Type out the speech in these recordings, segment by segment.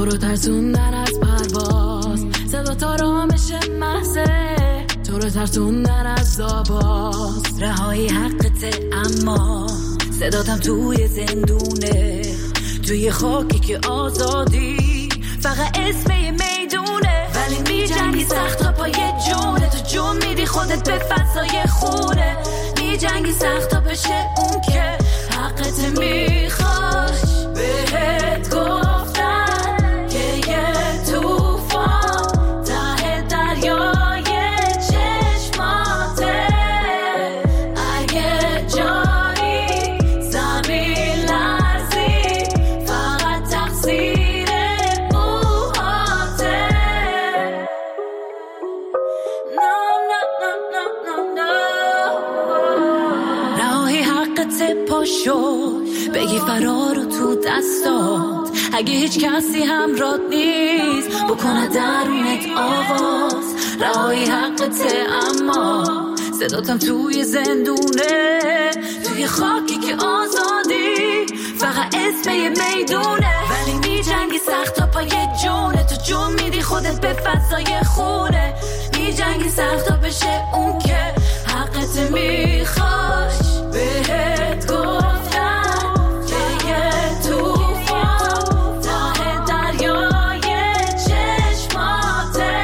تو رو ترسوندن از پرواز، صدا تا رامش محضه تو رو ترسوندن از آواز. رهایی حقته اما صداتم توی زندونه، توی خاکی که آزادی فقط اسم یه میدونه. ولی می جنگی سخت تا پای جونه، تو جون میدی خودت به فضای خونه. می جنگی سخت تا بشه اون که حقت میخواش. بهت گفتن که یه توفان ته دریای چشماته. اگه جایی زمین لرزی فقط تقصیر موهاته. رهایی حقت پاشو بگی فرار رو تو دستات. اگه هیچ کسی همراهت نیست بکنه درونت آواز. رهایی حقته اما صداتم توی زندونه، توی خاکی که آزادی فقط اسم یه میدونه. ولی می جنگی سخت تا پای جونه، تو جون میدی خودت به فضای خونه. می جنگی سخت تا بشه اون که حقت میخواش. بهت گفتم که یه توفان ته دریای چشماته.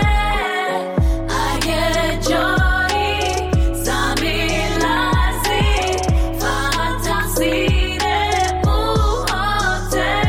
اگه جایی زمین لرزی فقط تقصیر موهاته.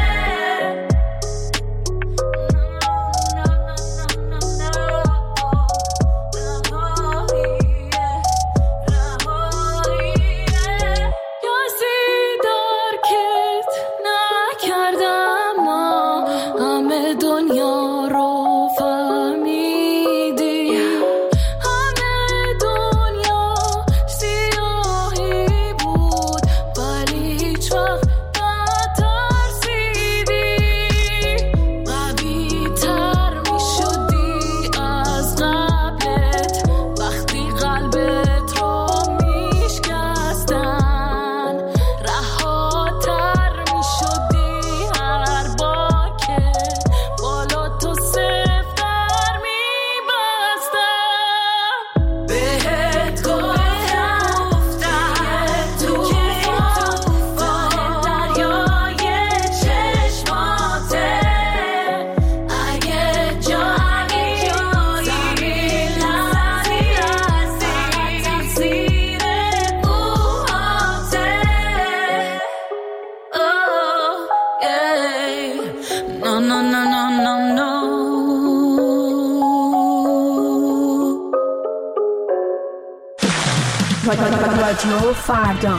رادیو فردا.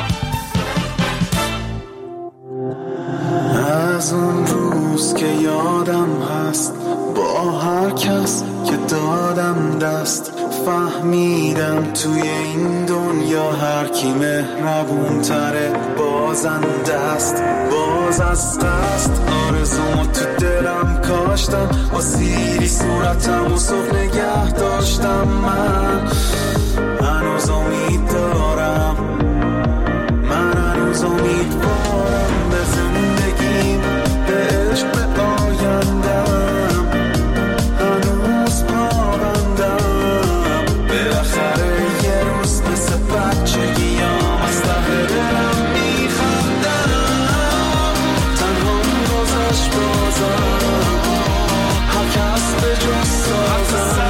از اون روز که یادم هست با هر کس که دادم دست، فهمیدم توی این دنیا هر کی مهربون تره بازنده است. باز از قصد آرزومو تو دلم کاشتم، با سیری صورتم و صبح نگه داشتم. من هنوز امید دارم، من هنوز امیدوارم به زندگیم، به عشق، به آیندم. هنوز پابندم، بالاخره یه روز مثل بچگیام از ته دلم میخندم. تنها گذشت بازم، هر کس به جز سازم.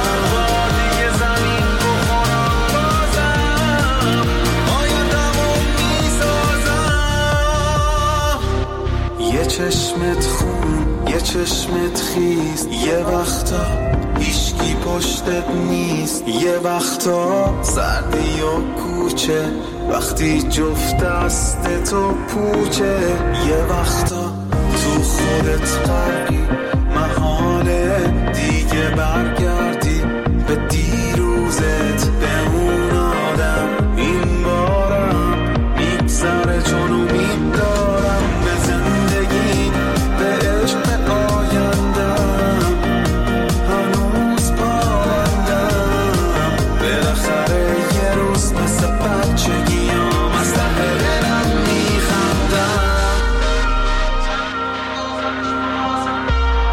یه چشمت خون، یه چشمت خیز، یه وقتا هیچکی پشتت نیست. یه وقتا سردی و کوچه وقتی جفت دست تو پوچه. یه وقتا تو خودت غرقی، محاله دیگه برگردی به دیروزت، به اون آدم. این بارم میگذره چون امید دارم به زندگی، به عشق، به آیندم. هنوز پابندم، بالاخره یه روز مثل بچگیام از ته دلم میخندم.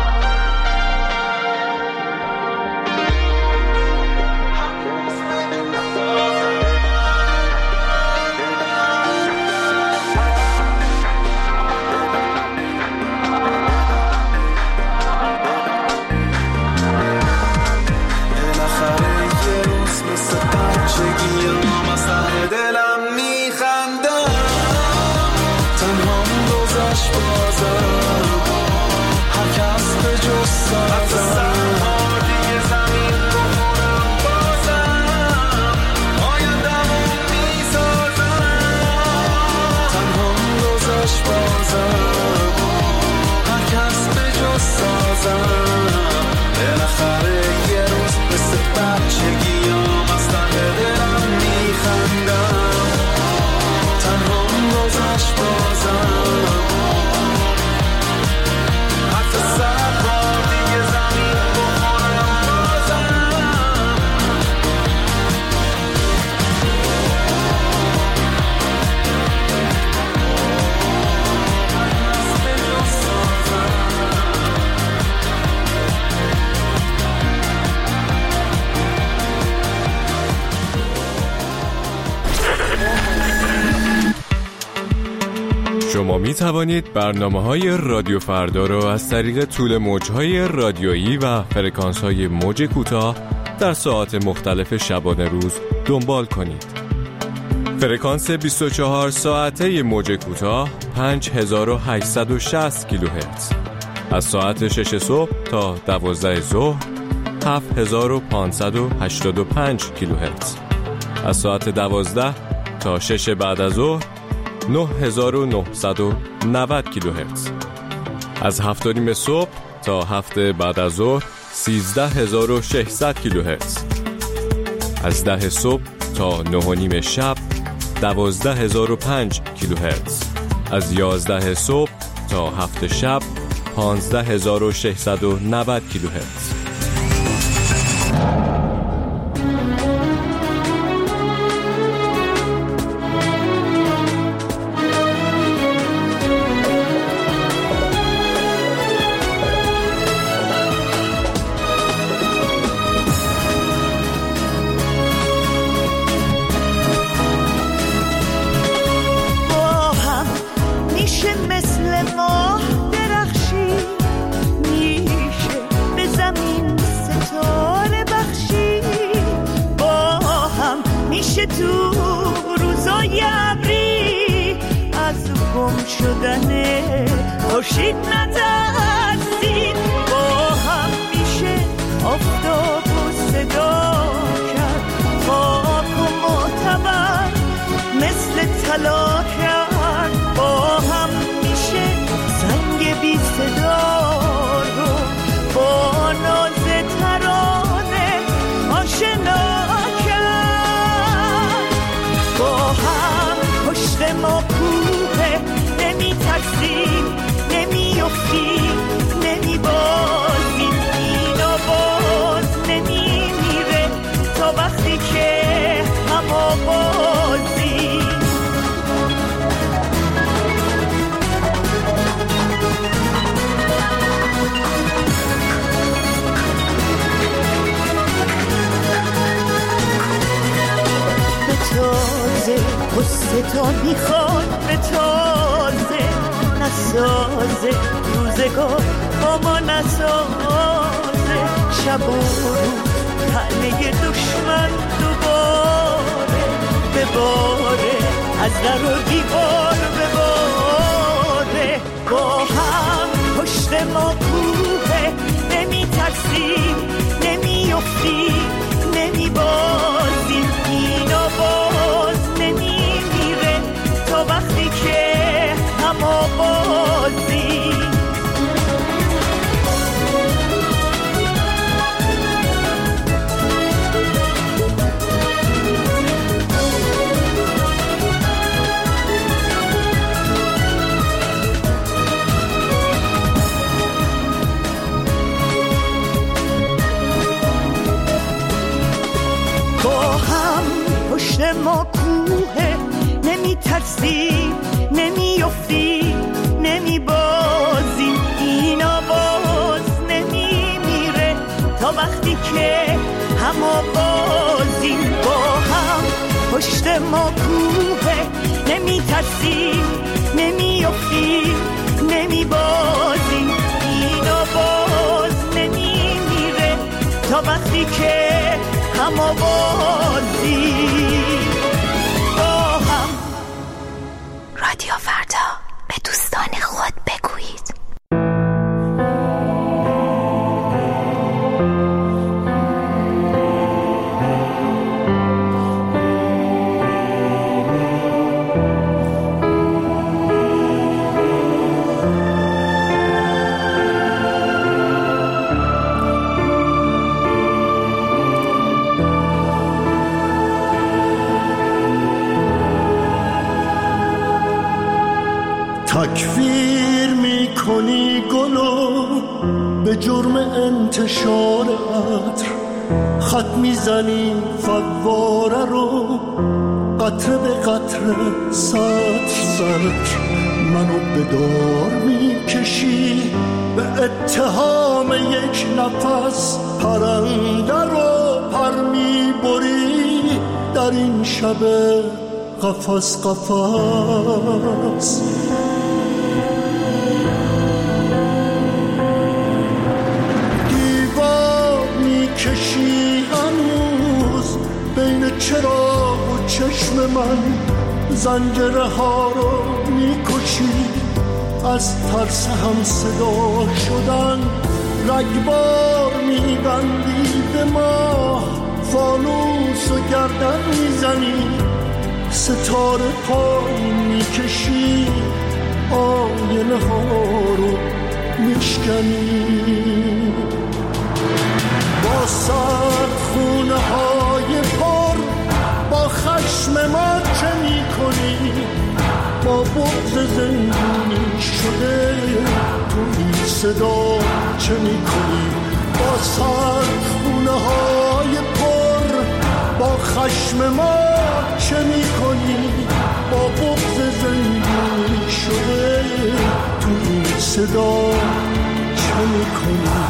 سازم بالاخره یه روز مثل بچگیام از ته دلم میخندم تنها گذشت بازم حتی 100 بار دیگه زمین بخورم بازم شما می توانید برنامه‌های رادیو فردا را از طریق طول موج‌های رادیویی و فرکانس‌های موج کوتاه در ساعات مختلف شبانه روز دنبال کنید. فرکانس 24 ساعته موج کوتاه 5860 کیلوهرتز. از ساعت 6 صبح تا 12 ظهر 7585 کیلوهرتز. از ساعت 12 تا 6 بعد از ظهر 9990 کیلوهرتز. از 7:30 صبح تا 7 بعد از ظهر 13600 کیلوهرتز. از 10 صبح تا 9:30 شب 12005 کیلوهرتز. از 11 صبح تا 7 شب 15690 کیلوهرتز. تو روزای ابری از گم شدن خورشید نترسیم، با هم میشه آفتاب و صدا کرد، خاک و معتبر مثل طلا کرد، با هم میشه زنگ بی صدا رو با ناز ترانه آشنا ما کوه، نمی ترسیم نمی افتیم نمی بازیم، این آواز نمی میره تا وقتی که هم آوازیم. به تازه قصه تا میخواد به تازه نسازه، روزگار با ما نسازه، شب و روز تنه دشمن دوباره بباره، از در و دیوار بباره، با هم پشت ما کوه، نمی ترسیم نمی افتیم نمی بازیم، این آواز نمی میره تا وقتی که هم آوازیم. پشت ما کوه، نمی ترسیم نمی افتیم نمی بازیم، این آواز نمی میره تا وقتی که هم آوازیم، با هم پشت ما کوه، نمی ترسیم نمی افتیم نمی بازیم، این آواز نمی میره تا وقتی که هم آوازیم. رادیو فردا، به دوستان خود بگویید. کنی گلو به جرم انتشار عطر، خط میزنی فواره رو قطره به قطره سطر سطر، منو به دار میکشی به اتهام یک نفس، پرنده رو پر میبری در این شب قفس قفس. دیوار میکشی هنوز بین چراغ و چشم من، زنجره ها رو میکشی از ترس هم صدا شدن، رگبار میبندی به ما، فانوس و گردن میزنی، ستاره پایین میکشی، آینه ها رو میشکنی. با سرد خونه های پر با خشم ما چه میکنی؟ با بغض زندونی شده تو این صدا چه میکنی؟ با سرد خونه های پر با خشم ما چه میکنی؟ با بغض زندونی شده تو این صدا چه میکنی؟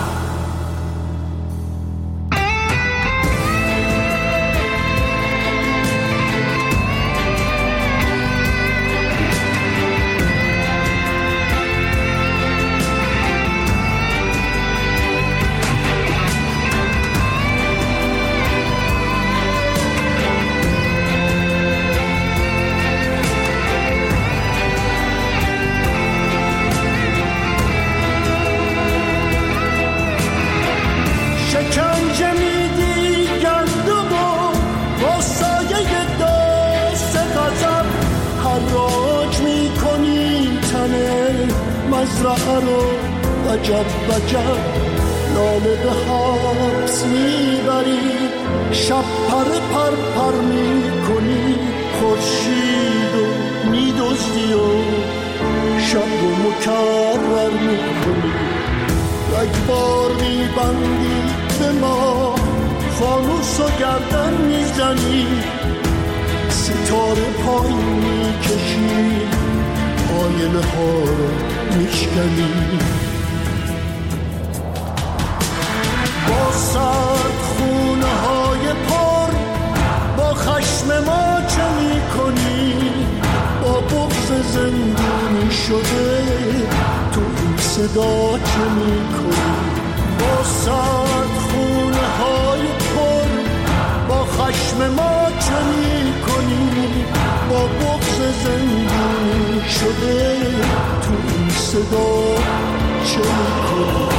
مزرعه رو وجب وجب لاله به حبس میبری، شب پر پر میکنی، خورشید و میدزدی و شب رو مکرر میکنی، رگبار میبندی به ما، فانوس و گردن میزنی، ستاره پایین میکشی، آینه ها رو میشکنی. با سرد خونه های پر با خشم ما چه میکنی؟ با بغض زندونی شده تو این صدا چه میکنی؟ با سرد خونه های پر با خشم ما چه میکنی؟ با بغض زندونی شده تو این صدا چه میکنی؟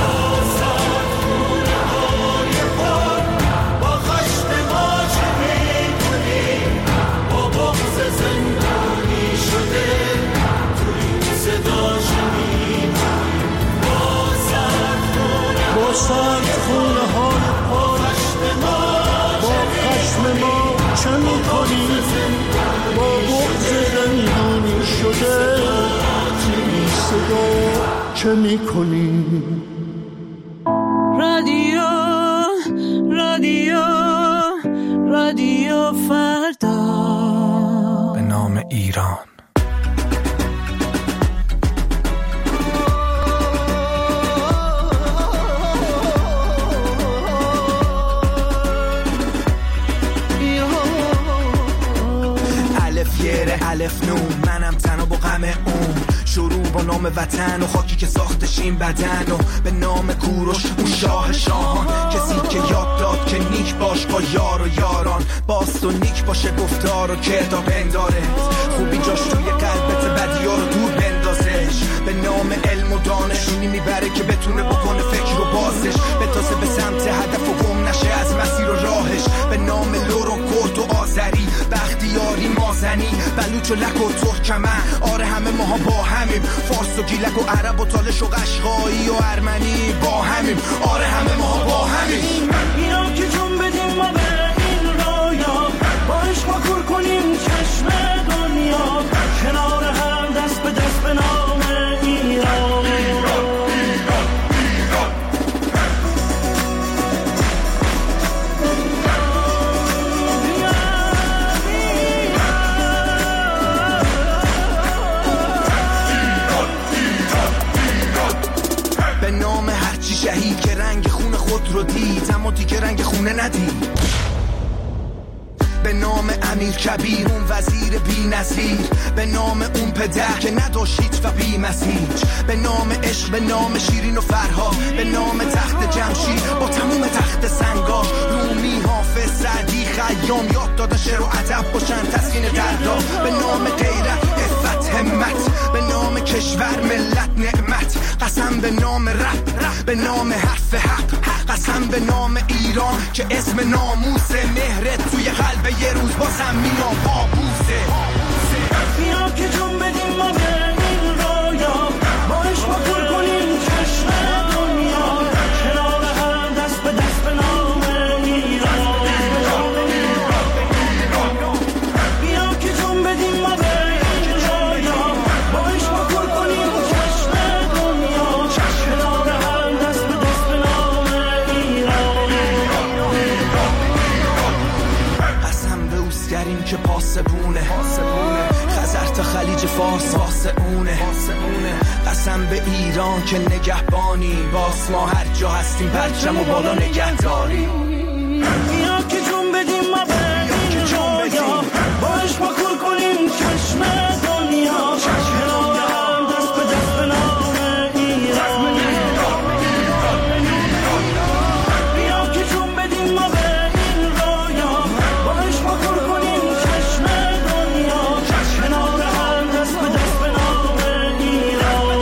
با سرد خونه های پر با خشم ما چه میکنی؟ با بغض زندونی شده این صدا چه میکنی؟ رادیو رادیو رادیو فردا به نام ایران. الف نون منم تنها با غم اون، شروع با نام وطن و خاکی که ساختش این بدن، و به نام کوروش اون شاه شاهان، کسی که یاد داد که نیک باش با یار و یاران، باست و نیک باشه گفتار و کردار بنداره، خوبی جاش توی قلبت بدیار رو دور بندازش، به نام علم و دانش اونی میبره که بتونه بکنه فکر و بازش، بتازه به سمت هدف و گم نشه از مسیر و راهش، به نام لور و کرد و آذری، بختیاری مازنی، بلوچ و لک و ترکمن، آره همه ماها با همیم، فارس و گیلک و عرب و تالش و قشقایی و ارمنی با همیم، آره همه ماها با همیم. اینا که جون بدیم ما به این رویا، با عشق ما کور کنیم چشم دنیا، کنار هم دست به دست به نام ایران. رنگ خون خود رو دید اما دیگه رنگ خونه ندید. به نام امیر کبیر اون وزیر بی نظیر، به نام اون پدر که نداشت و بی مسیج، به نام عشق، به نام شیرین و فرها، به نام تخت جمشید با تموم تخت سنگاش. رومی، حافظ، سعدی، خیام یاد دادن شعر و ادب باشن تسکین دردا. به نام غیرت، عفت، همت، به نام کشور، ملت، نعمت. قسم به نام رب، به نام حرف حق، قسم به نام ایران که اسم ناموسه. مهرت توی قلب یه روز بازم مینا بابوسه. بیا که جون بدیم ما به این رویا، با عشق پر کنیم چشم دنیا، کنار هم دست به دست به نام ایران. بیا که جون بدیم ما به این رویا، با عشق پر کنیم چشم دنیا، کنار هم دست به دست به نام ایران. قسم به اوزگریم که پاسبونه، خزر تا خلیج فارس واسه اونه. قسم به ایران که نگهبانی، باس ما هر جا هستیم پرچم و بالا نگهداری. بیا که جون بدیم ما به این رویا، باش ما کل کنیم چشم دنیا، کنار هم دست به دست به نام ایران. بیا که جون بدیم ما به این رویا، باش ما کل کنیم چشم دنیا، کنار هم دست به دست به نام ایران.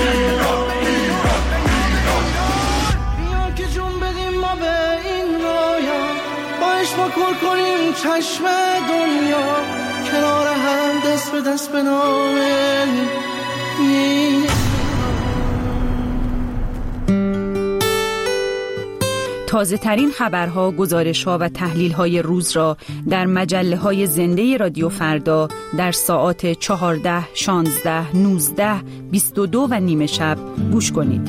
بیا که جون بدیم ما به این رویا، باش ما کل کنیم چشم دنیا، کنار هم دست به دست به نام ایران. تازه ترین خبرها، گزارش‌ها و تحلیل‌های روز را در مجله‌های زنده رادیو فردا در ساعات 14، 16، 19، 22 و نیمه شب گوش کنید.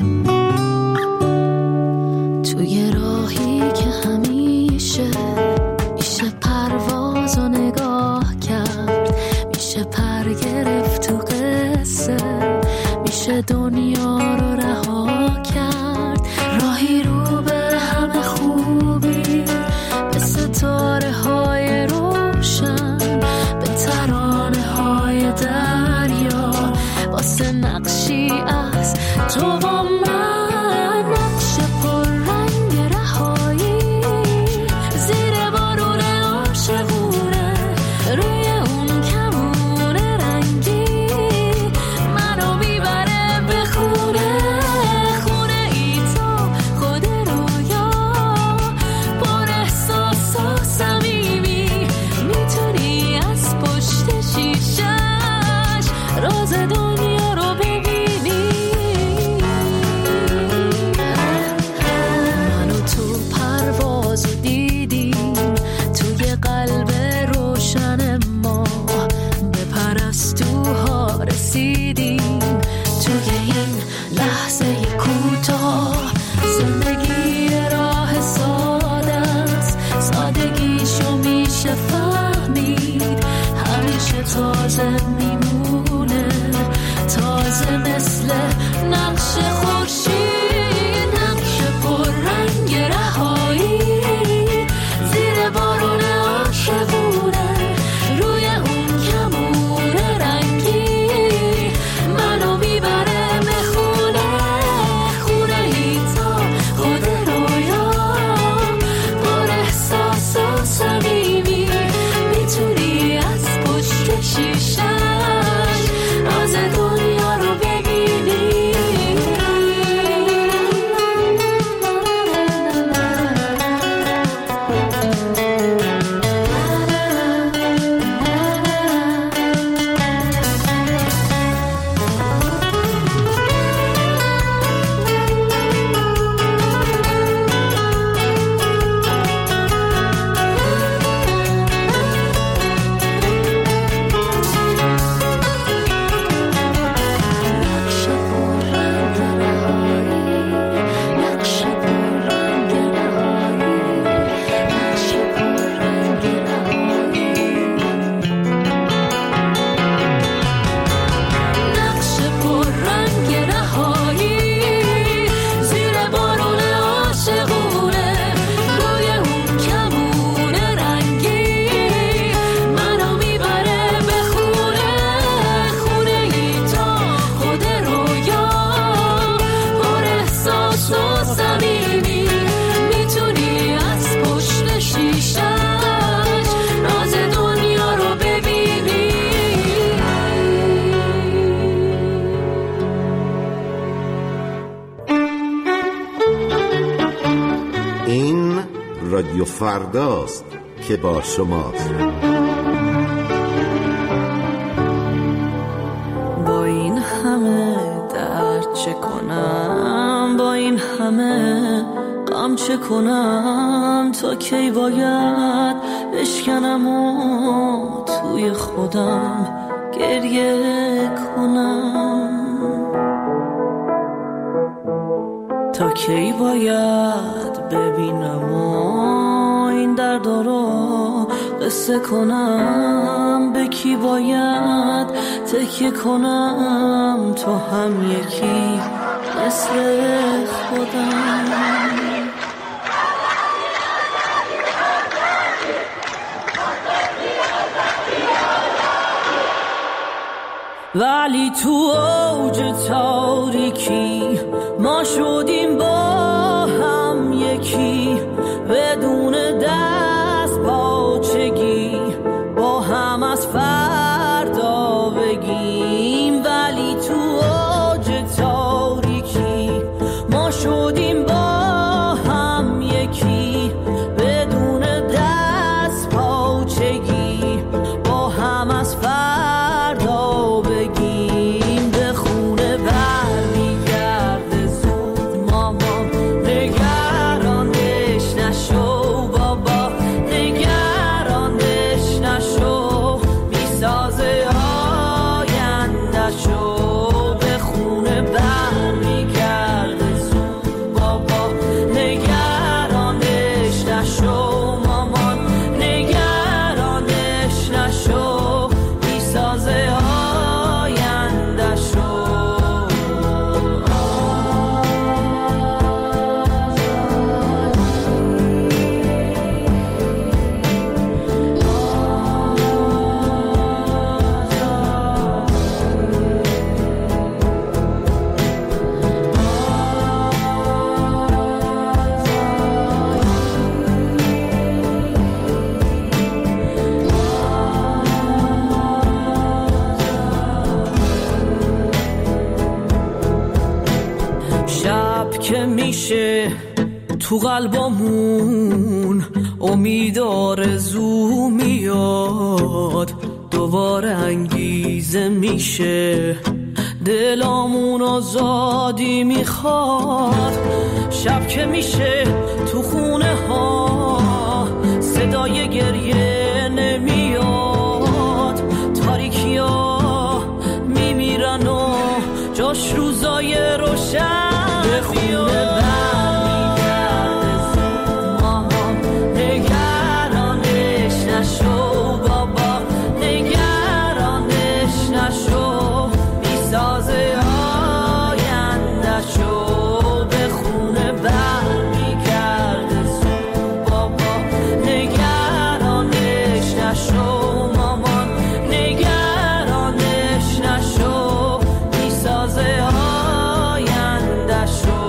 توی راهی که همیشه میشه پرواز و نگاه کرد، میشه پر گرفت تو قصه، میشه دنیا رو رها کرد. راهی رو به همه خوبی، به ستاره های روشن، به ترانه های دریا، واسه نقشی از تو و من، نقش پر رنگ رهایی، زیر بارون عاشقونه، روی اون کمون رنگی، منو میبره به خونه، خونه ای تو خود رویا، پر احساس و صمیمی، میتونی از پشت شیشش راز دنیا رو ببینی. منو تو پرواز دیدیم، توی قلب روشن ما به پرستوها رسیدیم. توی این لحظه کوتاه زندگی راه ساده است، سادگیشو میشه فهمید، همیشه تازه میمونه، تازه مثل نقش خورشید، نقش پر رنگ رهایی، زیر بارون عاشقونه، روی اون کمون رنگی، منو میبره به خونه، خونه ای تا خود رویا، پر احساس و صمیمی، میتونی از پشت شیشه این رادیو فرداست که با شماست. با این همه درد چه کنم، با این همه غم چه کنم، تا کی باید بشکنم و توی خودم گریه کنم، تا کی باید ببینم و این درد رو قصه کنم، به کی باید تکیه کنم تو هم یکی مثل خودم. ولی تو اوج تاریکی ما شدیم با هم یکی، بدون دست پاچگی با هم از فردا بگیم. ولی تو اوج تاریکی ما شدیم با هم یکی، بدون دست پاچگی با هم از فردا بگیم. به خونه برمیگرده زود مامان، نگرانش نشو بابا، نگرانش نشو، میسازه آینده‌شو. به خونه برمیگرده زود بابا، نگرانش نشو مامان، نگرانش نشو، میسازه آینده‌شو. شب که میشه تو قلبمون امید آرزو میاد، دوباره انگیزه میشه دلامون آزادی میخواد. شب که میشه تو خونه ها صدای گریه نمیاد، تاریکی ها میمیرن و جاش روزای روشن. به خونه برمیگرده زود مامان، نگرانش نشو بابا، نگرانش نشو، میسازه آینده‌شو. به خونه برمیگرده زود بابا، نگرانش نشو مامان، نگرانش نشو، میسازه آینده‌شو.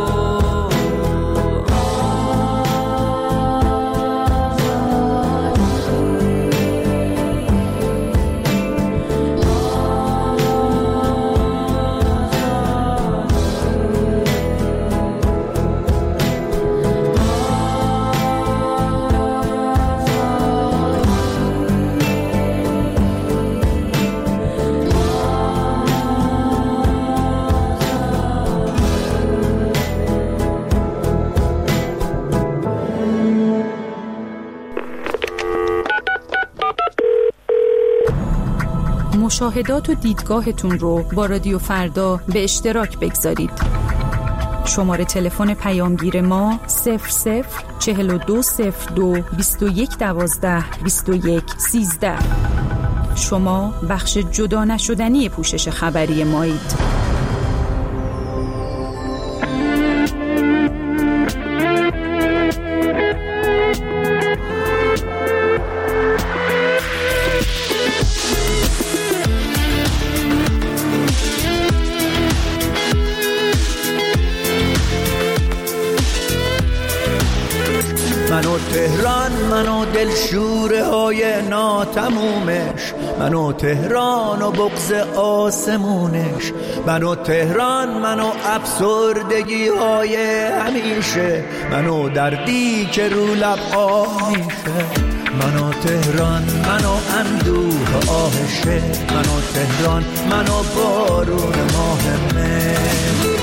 مشاهدات و دیدگاهتون رو با رادیو فردا به اشتراک بگذارید. شماره تلفن پیامگیر ما 00420221122113. شما بخش جدا نشدنی پوشش خبری مایید. منو تهران، منو دلشوره های ناتمومش، منو تهران و بغض آسمونش، منو تهران، منو افسردگی های همیشه، منو دردی که رو لب آه میشه. منو تهران، منو اندوه آهشه، منو تهران، منو بارون ماه مه.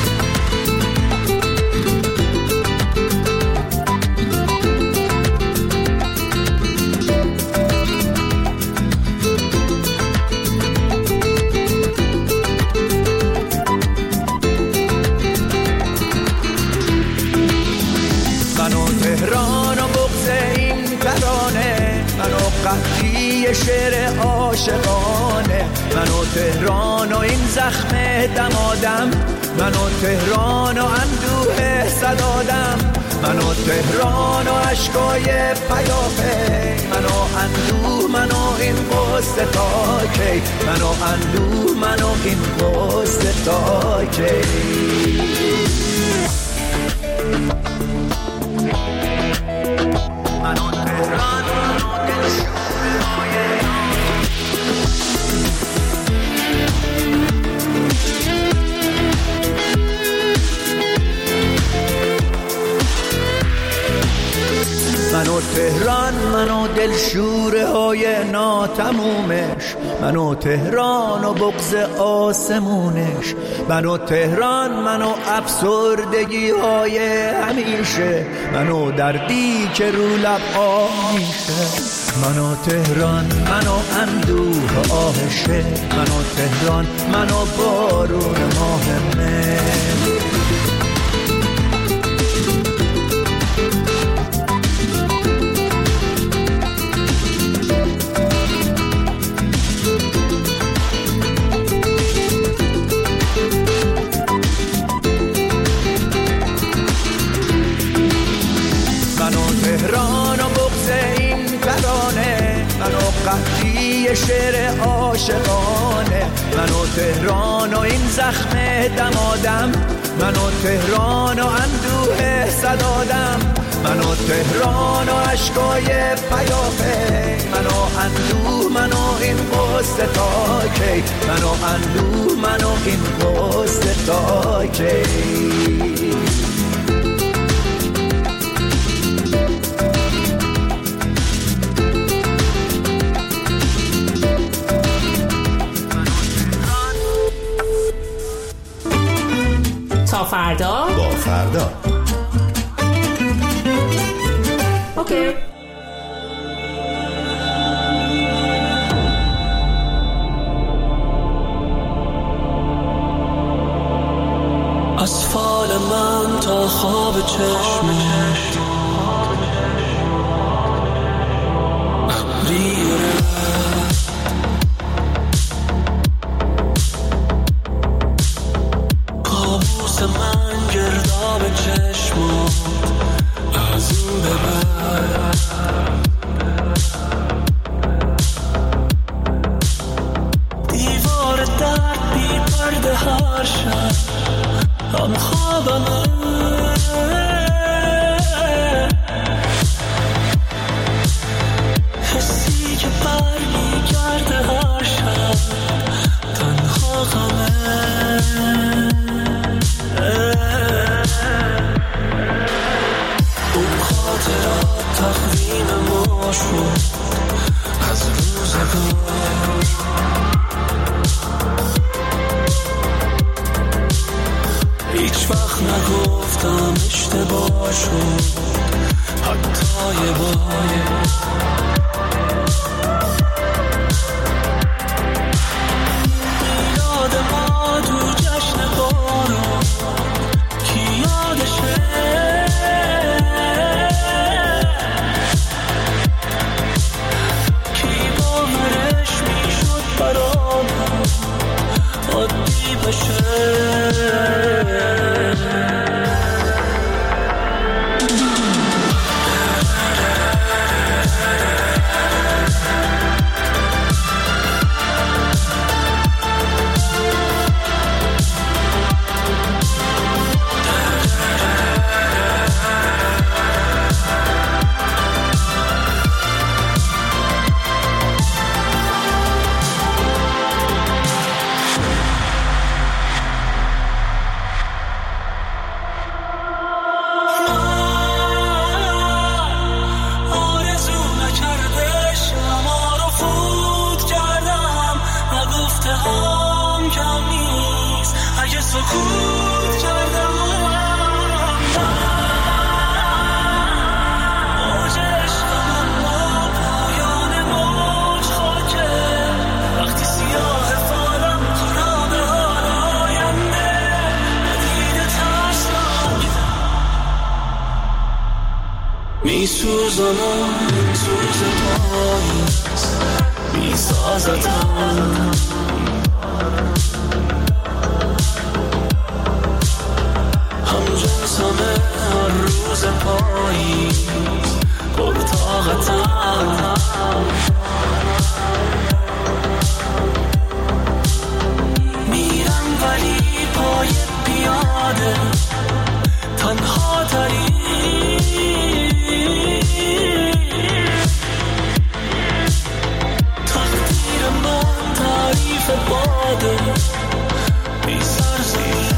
منو تهران و بغض این ترانه، منو قهری شعر عاشقانه، منو تهران و این زخم دمادم، منو تهران و اندوه صدادم، منو تهران و عشقای پیاپی، منو اندوه، منو این قصه تا کی، منو اندوه، منو این قصه تا کی. منو تهران، منو تهران، منو دلشوره های ناتمومش، منو تهران و بغض آسمونش، منو تهران، منو افسردگی های همیشه، منو دردی که رو لب آه میشه. منو تهران، منو اندوه آهشه، منو تهران، منو بارون ماه مه. تهران و بغض این ترانه، منو قهری شعر عاشقانه، منو تهران و این زخم دمادم، منو تهران و اندوه صدادم، منو تهران و عشقای پیاپی، منو اندوه، منو این قصه تا کی، منو اندوه، منو این قصه تا کی. تا فردا با فردا. اوکی. از فال من تا خواب چشمش ابریره، کابوس من گرداب چشمات از این ببر، دیوار درد بی پرده هر شب هم خوابمه، حسی که بر میگرده هر شب تنها غمه، اون خاطرات تقویم ما شد از روزگار، هیچ وقت نگفتم اشتباه شد حتی یه بار، یاد ما تو جشن بارون کی یادشه، کی باورش میشد برام عادی بشه. سکوت کردم موج عشقم با پایان موج خاکه وقتی سیاه فالم تو رابه ها آینده ندیده ترسناک میسوزانم این سوز پاییز میسازتم همجنسمه هر روز پاییز پرطاقتم میرم ولی پای پیاده تنها ترین تقدیر من تعریف باده بی سرزیر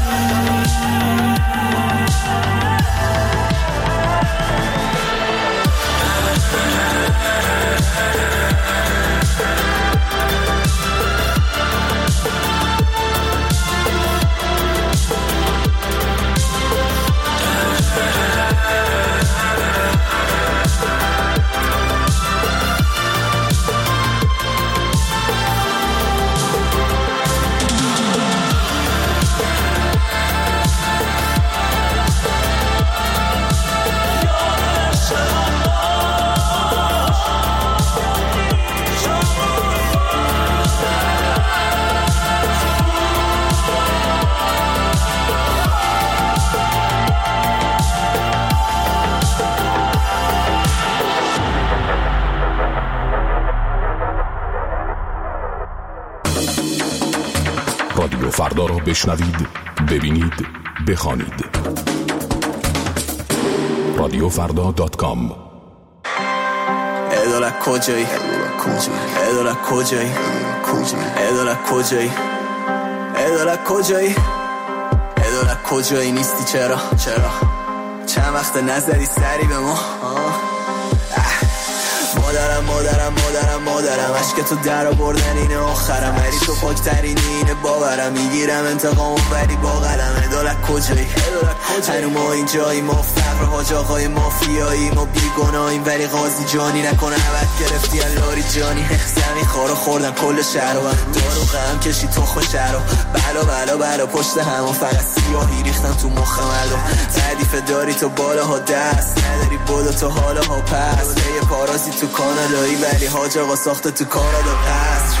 رادیو فردا را بشنوید، ببینید، بخوانید. radiofrda.com. ادالک کجایی؟ ادالک کجایی؟ ادالک کجایی؟ ادالک کجایی؟ ادالک کجایی نیستی چرا؟ چند وقت نزدی سری به ما؟ مادرم عشق تو در آوردن اینه آخرم ولی تو پاکترین اینه باورم میگیرم انتقامو ولی با قلم ادالک کجایی؟ هنو ما اینجایی ما فقر حاج آقای مافیایی ما بیگناهیم ولی قاضی جانی نکنه عبد گرفتی اللاری جانی زمین خارو خوردن کل شهر و دارو غم کشی تخم شهر و بلا پشت همون فقط سیاهی ریختن تو مخ مردم تعدیف داری تو بالاها دست نداری بودا تو حالاها پس یه پارازی تو کانادایی ولی حاج آقا ساخته تو کانادا قصر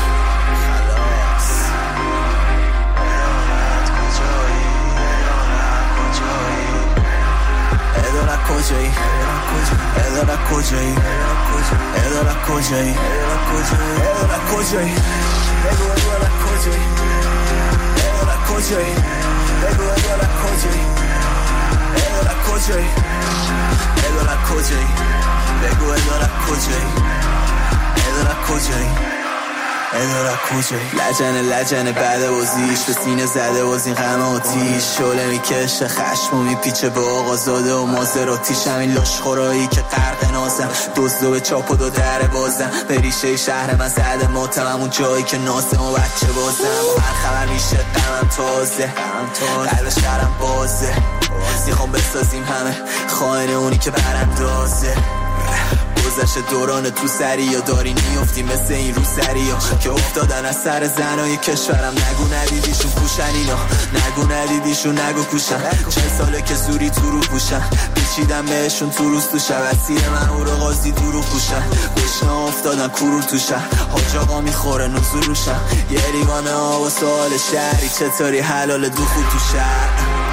ادالک کجایی؟ ادالک کجایی؟ ادالک کجایی؟ ادالک کجایی؟ بگو ادالک کجایی؟ ادالک کجایی؟ بگو ادالک کجایی؟ ادالک کجایی؟ ادالک کجایی؟ بگو ادالک کجایی؟ ادالک کجایی؟ ادالک کجایی؟ لجنه بعد بازیش به سینه زده باز این غم آتیش شعله میکشه خشم و میپیچه به آقازاده و مازراتیش همین لاشخورایی که غرق نازم دزدو به چاپ و دو در بازم به ریشه شهر من زده ماتم اون جایی که ناسم و بچه بازم با هر خبر میشه غمم تازه قلب شهرم بازه میخوام بسازیم همه خائن اونی که براندازه گذشت دوران تو سری یا داری میفتی مثل این رو سری ها که افتادن از سر زنای کشورم نگو ندیدیشون پوشن اینا نگو ندیدیشون نگو کوشن 40 ساله که زوری تو رو پوشن پیچیدم بهشون تو روز تو شب اسیر من او رو قاضی دورو پوشن گشنه افتادن کرور تو شهر حاج آقا میخوره نزول روشن یه لیوانه ها و سوال شهری چطوری حلال دخول تو شهر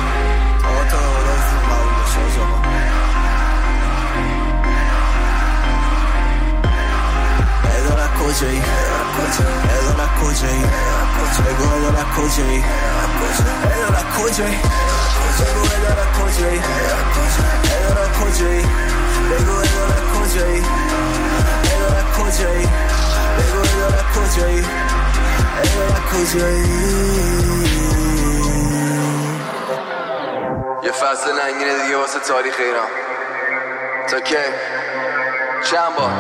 کجایی؟ ادالک کجایی؟ بگو ادالک کجایی؟ ادالک کجایی؟ بگو ادالک کجایی؟ ادالک کجایی؟ بگو ادالک کجایی؟ ادالک کجایی؟ بگو ادالک کجایی؟ ادالک کجایی؟ یه فصل ننگینه دیگه واسه تاریخ ایران تا که چند بار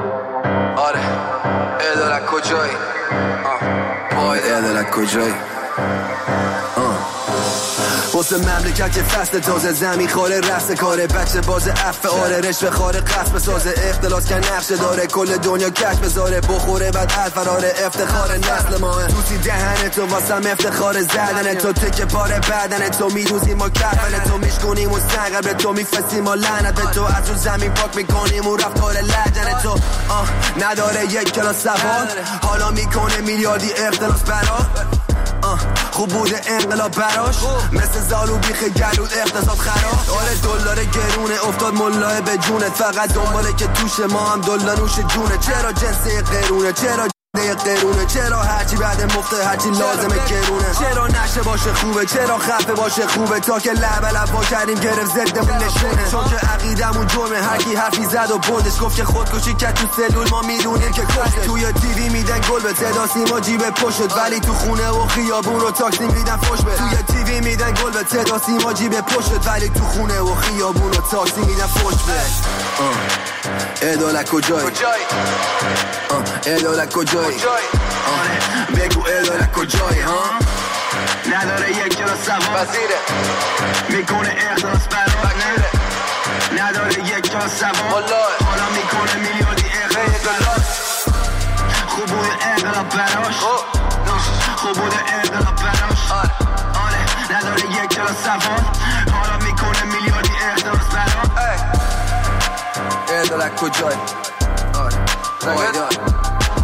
آره ادالک کجایی؟ باید ادالک کجایی؟ واسه مملکت که فصل تازه زمین خاره رست کاره بچه باز عفه آره رشوه خاره قصب سازه اختلاس که نقشه داره کل دنیا کش بذاره بخوره بعد الفراره افتخار نسل ماه توسی دهن تو واسم افتخار زدن تو تکه پاره بدن تو میروزیم و کفن تو میشکنیم و سنگر به تو میفسیم و لعنت به تو از رو زمین پاک میکنیم و رفتار لجن تو نداره یک کلاس سوال حالا میکنه میلیاردی اختلاس برا خوب بوده انقلاب براش مثل زالو بیخ گلود اقتصاد خراب آره دلار گرونه افتاد ملاه به جونت فقط دنباله که توش ما هم دلار نوش جونه چرا جنسه قرونه چرا قرونه چرا هرچی بعد مفته هرچی لازمه گرونه چرا نشه باشه خوبه چرا خفه باشه خوبه تا که لب با کردیم گرفت زدمون نشونه چون که عقیدمون جرمه هرکی حرفی زد و بردش گفت که خودکشی کرد تو سلول ما میدونیم که کشته توی تیوی میدن گل به صدا سیما جیب پشت ولی تو خونه و خیابون رو تاکسی میدن فوش به توی تیوی میدن گل به صدا سیما جیب پشت ولی تو خونه و خیابون رو تاکسی میدن فوش به ادالت کجایی ادالت کجایی بگو ادالت کجایی نداره یک کلاس سوال وزیره میکنه اخلاص برای نداره یک کلاس سوال حالا میکنه میلیاردی اخلاص خوب بوده انقلاب براش خوب بوده انقلاب براش آره نداره یک کلاس سوال حالا میکنه میلیاردی اخلاص براش ادالت کجایی آره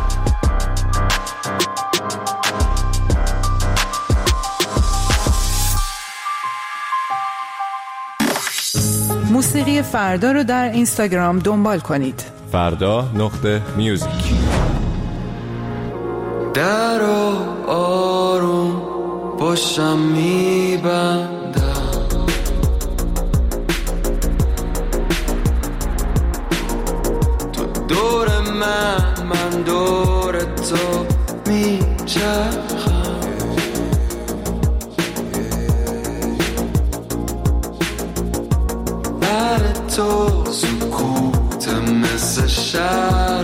موسیقی فردا رو در اینستاگرام دنبال کنید. فردا.میوزیک. در آروم باشم میبندم تو دور من دور تو میچرخم تو سکوت مثل شهر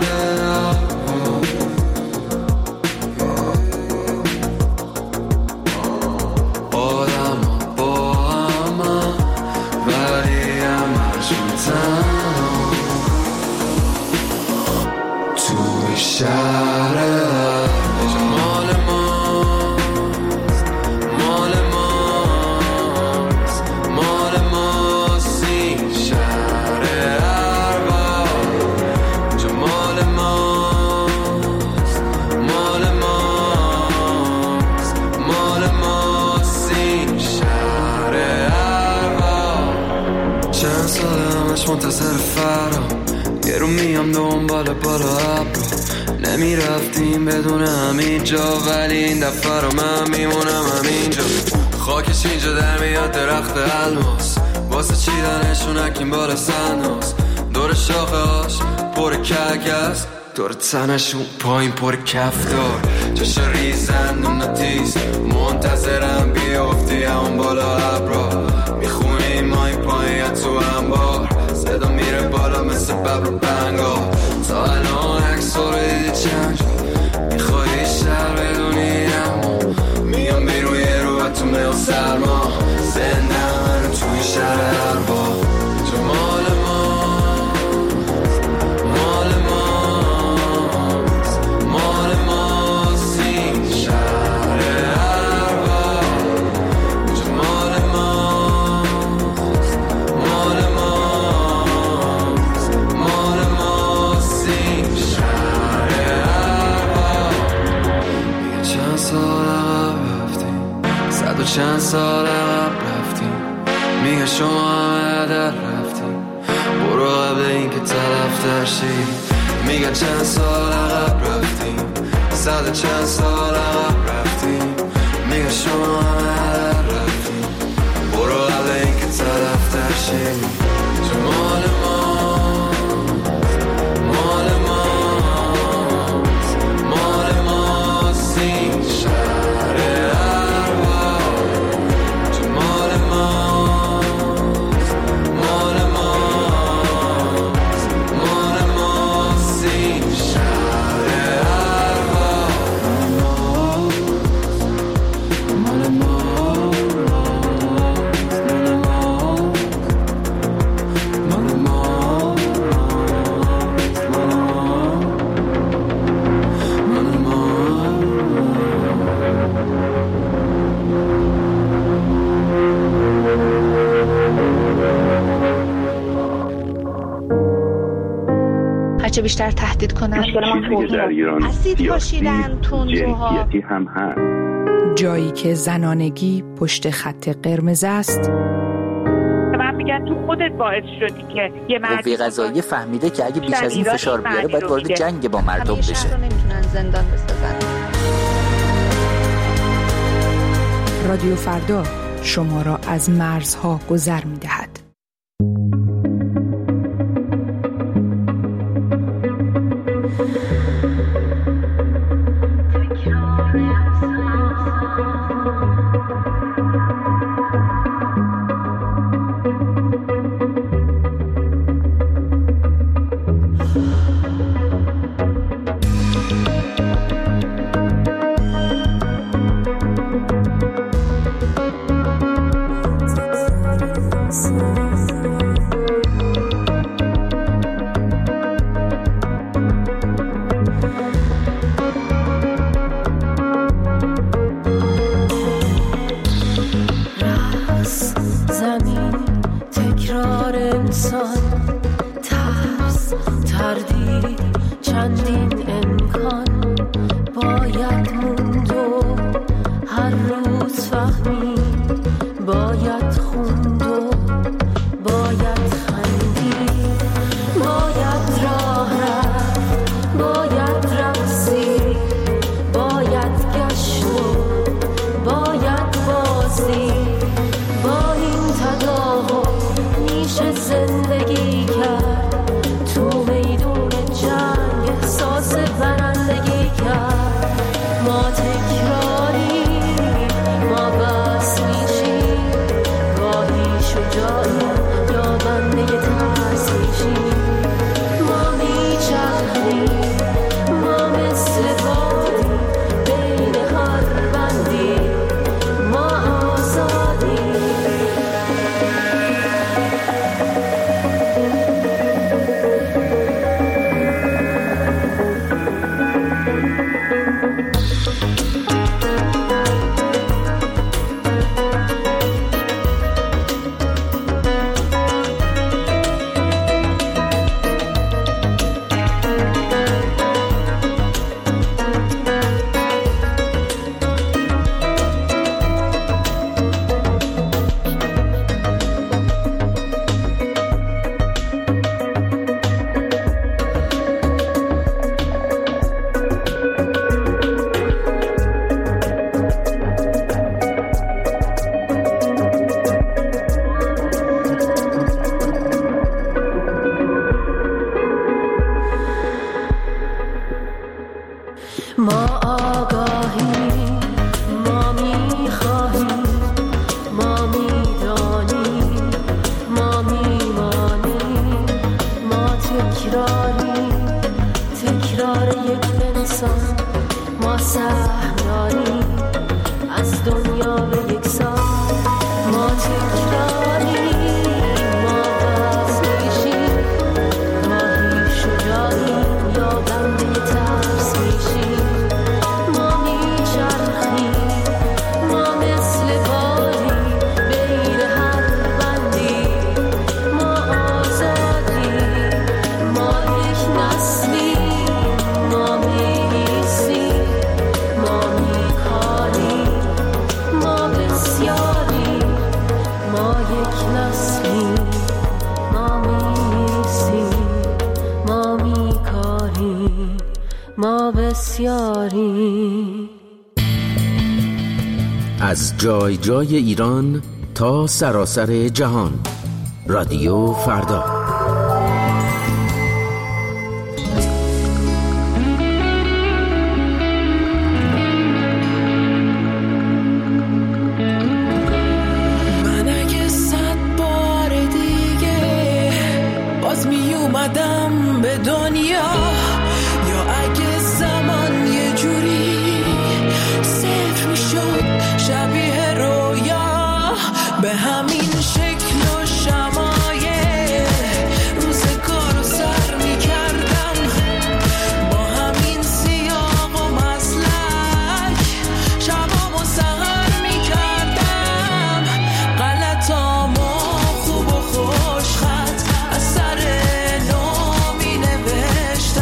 آدم با همه ولی همشون تنها توی شهر مال ماست مال ماست مال ماست این شهر ارباب جو مال ماست مال ماست مال ماست این شهر ارباب چند سال همش منتظر فرام یه رو میام دنبال بالا ابرو نمیرفتیم بدون همین جا ولی این دفعه رو من میمونم همینجا خاکش اینجا در میاد درخت الماس واسه چیدنشون اکیم بالا سناس دور شاخه هاش پر کلک است دور تنشون پایین پر کفتار جاش ریزن و نتیز منتظرم بیافتی همون بالا ابرا میخونیم ما این پایین تو انبار صدا میره بالا مثل ببر و بنگا تا الان عکس رو دیدی چند میخوای شهر بدونی اما میام بیرون یه رو تو میل سرما زنده من توی شهر اربا جو مال ماست مال ماست مال ماست این شهر اربا جو مال ماست مال ماست مال ماست این شهر اربا میگه چند سال عقب رفتیم صد و چند سال عقب رفتیم میگه شما همه در رفتیم برو قبل این که طرف ترشی میگه چند سال عقب رفتیم صد و چند سال عقب رفتیم میگه شما همه در رفتیم برو قبل این که طرف ترشی جو مال مال ماست مال ماست این شهر اربا جو مال ماست مال ماست مال ماست این شهر اربا هرچه بیشتر تهدید کنن. چیزی که در ایران اسید پاشیدن، تندروها، جنسیتی هم هست. جایی که زنانگی پشت خط قرمز است. من میگن تو خودت باعث شدی که یه قوه قضاییه فهمیده که اگه بیش از این فشار بیاره باید وارد جنگ با مردم بشه. شهر رو نمیتونن زندان بسازن. رادیو فردا شما را از مرزها گذر می‌دهد. از جای جای ایران تا سراسر جهان. رادیو فردا. من اگه 100 بار دیگه باز می اومدم به دنیا، یا اگه زمان یه جوری صفر می شد شبیه رویا، به همین شکل و شمایه روزگار رو سر می کردم، با همین سیاق و مسلک شبام و سهر می کردم، غلطام و خوب و خوش خط از سر نو می نوشتم.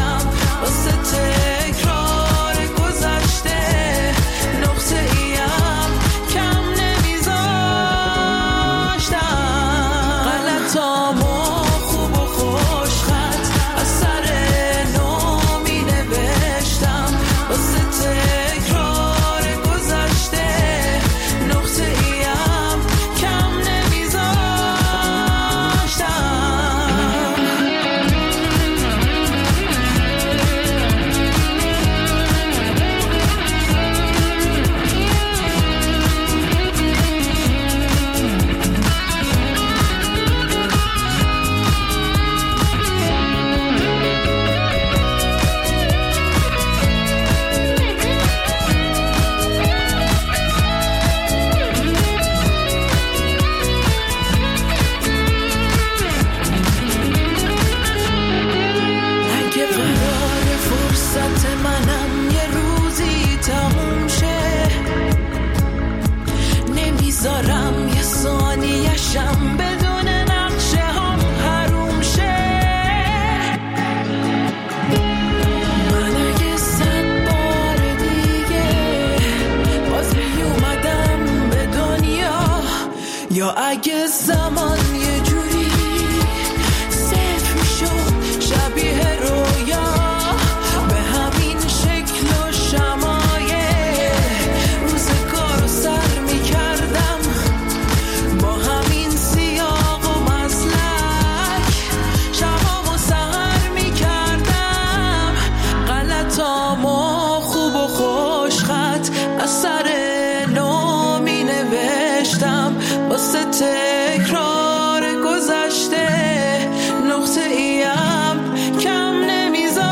یا اگه زمان یه جوری صرف میشد شبیه رویا به همین شکل و شمایه روزگار رو سر میکردم با همین سیاق و مسلک شبام و سهر میکردم غلطامو خوب و خوش خط از سر نو می نوشتم واسه تکرار گذشته نقطه ایم کم نمیذاشتم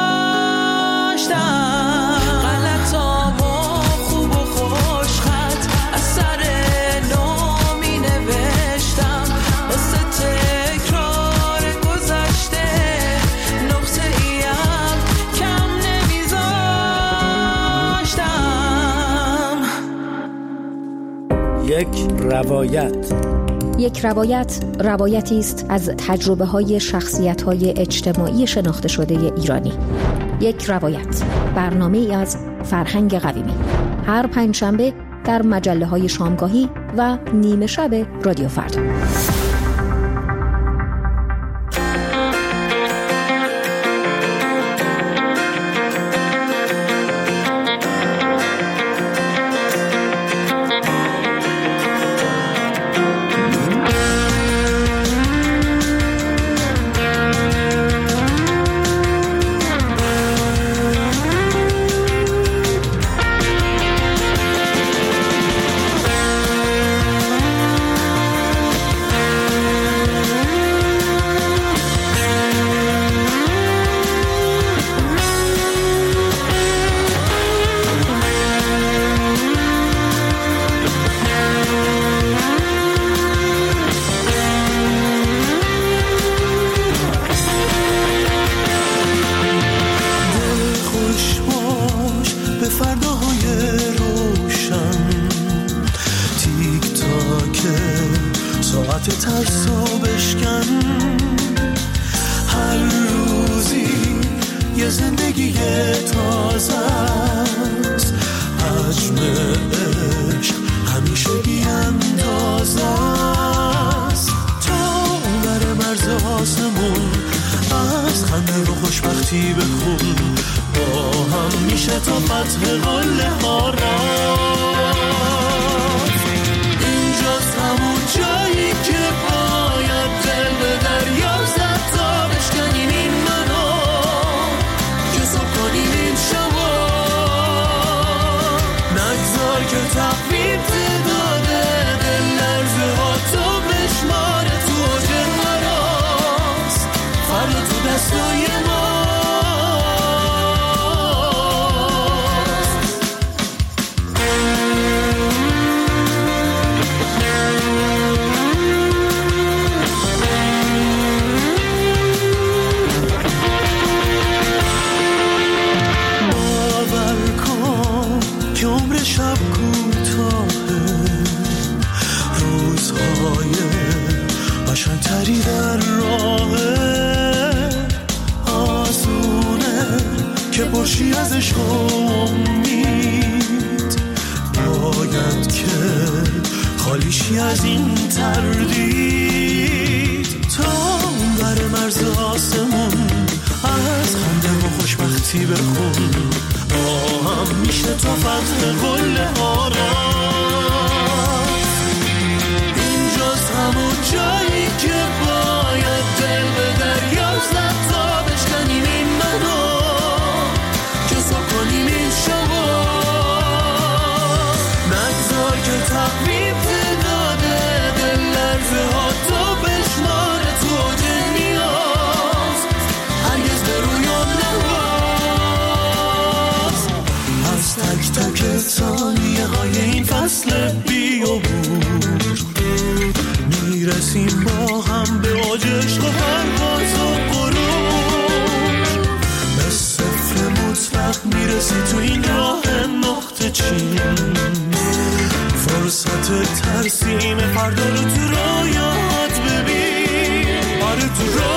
غلطامو خوب و خوش خط از سر نو می نوشتم واسه تکرار گذشته نقطه ایم کم نمیذاشتم. یک روایت روایتی است از تجربه‌های شخصیت‌های اجتماعی شناخته شده ایرانی. یک روایت، برنامه‌ای از فرهنگ قویمی. هر پنجشنبه در مجله‌های شامگاهی و نیمه شب رادیو فردا. فرصت ترسیم فردا رو تو رویات ببین، آره تو